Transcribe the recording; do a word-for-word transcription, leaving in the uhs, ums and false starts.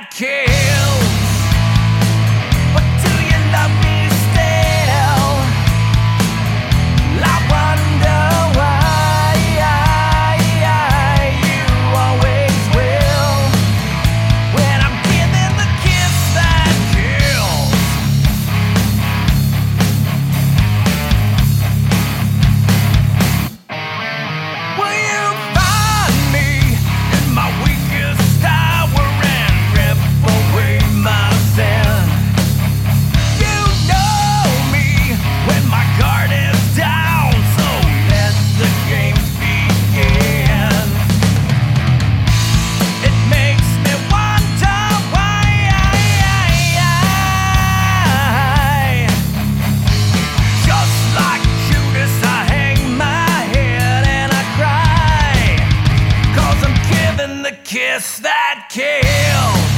that kills. But do you love me still? I wonder why you always will. When I'm giving the kiss that kills. Will you find me in my weakest hour and rip away my sin? You know me when my guard is down, so let the games begin. It makes me wonder why just like Judas I hang my head and I cry, 'cause I'm giving the kiss that kills.